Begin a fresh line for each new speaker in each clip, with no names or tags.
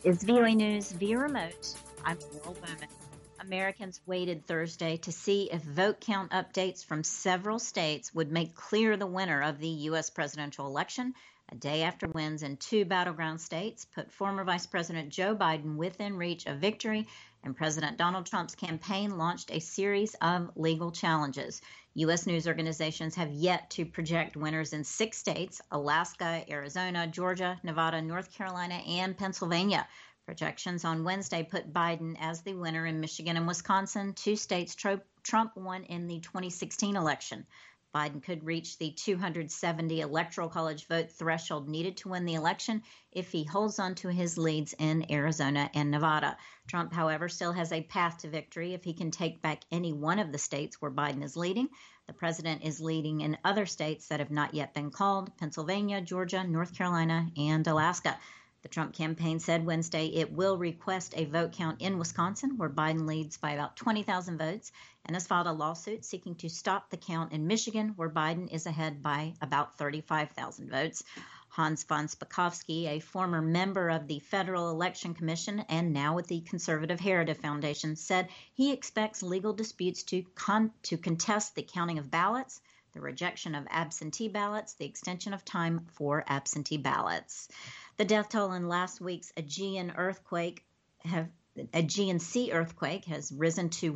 is VOA News via remote. I'm Laurel Bowman. Americans waited Thursday to see if vote count updates from several states would make clear the winner of the U.S. presidential election. A day after wins in two battleground states put former Vice President Joe Biden within reach of victory, and President Donald Trump's campaign launched a series of legal challenges. U.S. news organizations have yet to project winners in 6 states: Alaska, Arizona, Georgia, Nevada, North Carolina, and Pennsylvania. Projections on Wednesday put Biden as the winner in Michigan and Wisconsin, 2 states Trump won in the 2016 election. Biden could reach the 270 Electoral College vote threshold needed to win the election if he holds on to his leads in Arizona and Nevada. Trump, however, still has a path to victory if he can take back any one of the states where Biden is leading. The president is leading in other states that have not yet been called: Pennsylvania, Georgia, North Carolina, and Alaska. The Trump campaign said Wednesday it will request a vote count in Wisconsin, where Biden leads by about 20,000 votes, and has filed a lawsuit seeking to stop the count in Michigan, where Biden is ahead by about 35,000 votes. Hans von Spakovsky, a former member of the Federal Election Commission and now with the Conservative Heritage Foundation, said he expects legal disputes to contest the counting of ballots, the rejection of absentee ballots, the extension of time for absentee ballots. The death toll in last week's Aegean Sea earthquake has risen to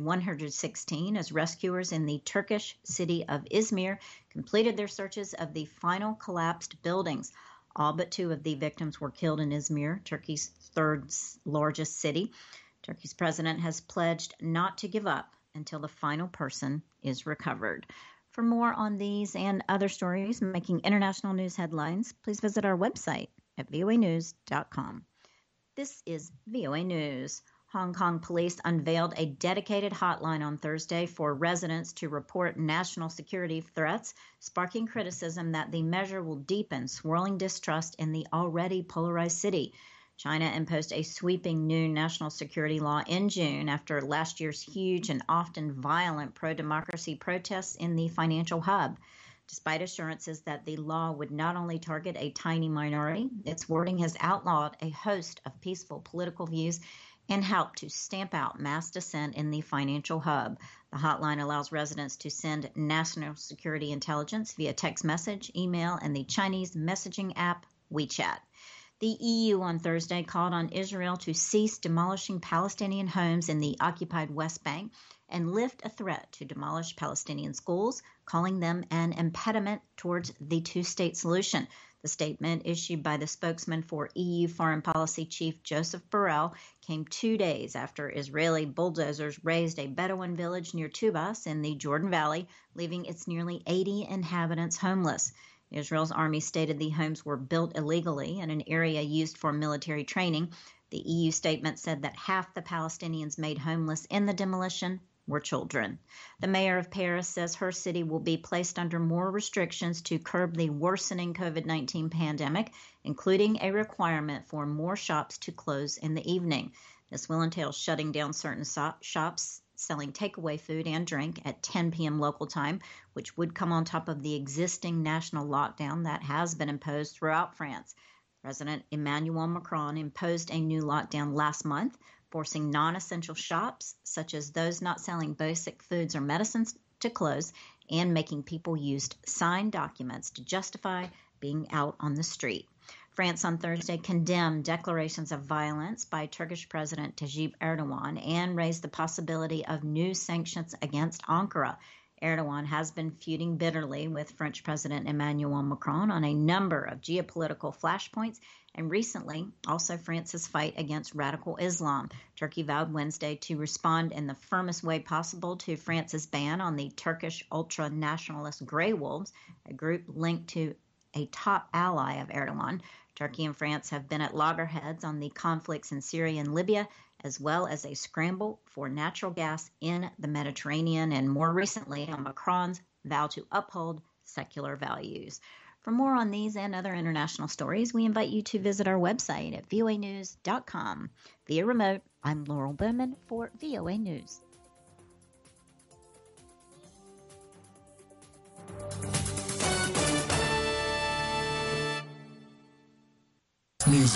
116 as rescuers in the Turkish city of Izmir completed their searches of the final collapsed buildings. All but 2 of the victims were killed in Izmir, Turkey's 3rd largest city. Turkey's president has pledged not to give up until the final person is recovered. For more on these and other stories making international news headlines, please visit our website at voanews.com. This is VOA News. Hong Kong police unveiled a dedicated hotline on Thursday for residents to report national security threats, sparking criticism that the measure will deepen swirling distrust in the already polarized city. China imposed a sweeping new national security law in June after last year's huge and often violent pro-democracy protests in the financial hub. Despite assurances that the law would not only target a tiny minority, its wording has outlawed a host of peaceful political views and helped to stamp out mass dissent in the financial hub. The hotline allows residents to send national security intelligence via text message, email, and the Chinese messaging app WeChat. The EU on Thursday called on Israel to cease demolishing Palestinian homes in the occupied West Bank and lift a threat to demolish Palestinian schools, calling them an impediment towards the two-state solution. The statement issued by the spokesman for EU Foreign Policy Chief Joseph Borrell came 2 days after Israeli bulldozers razed a Bedouin village near Tubas in the Jordan Valley, leaving its nearly 80 inhabitants homeless. Israel's army stated the homes were built illegally in an area used for military training. The EU statement said that half the Palestinians made homeless in the demolition were children. The mayor of Paris says her city will be placed under more restrictions to curb the worsening COVID-19 pandemic, including a requirement for more shops to close in the evening. This will entail shutting down certain shops selling takeaway food and drink at 10 p.m. local time, which would come on top of the existing national lockdown that has been imposed throughout France. President Emmanuel Macron imposed a new lockdown last month, forcing non-essential shops, such as those not selling basic foods or medicines, to close and making people use signed documents to justify being out on the street. France on Thursday condemned declarations of violence by Turkish President Tayyip Erdogan and raised the possibility of new sanctions against Ankara. Erdogan has been feuding bitterly with French President Emmanuel Macron on a number of geopolitical flashpoints, and recently also France's fight against radical Islam. Turkey vowed Wednesday to respond in the firmest way possible to France's ban on the Turkish ultra-nationalist Grey Wolves, a group linked to a top ally of Erdogan. Turkey and France have been at loggerheads on the conflicts in Syria and Libya, as well as a scramble for natural gas in the Mediterranean, and more recently on Macron's vow to uphold secular values. For more on these and other international stories, we invite you to visit our website at voanews.com. Via remote, I'm Laurel Bowman for VOA News.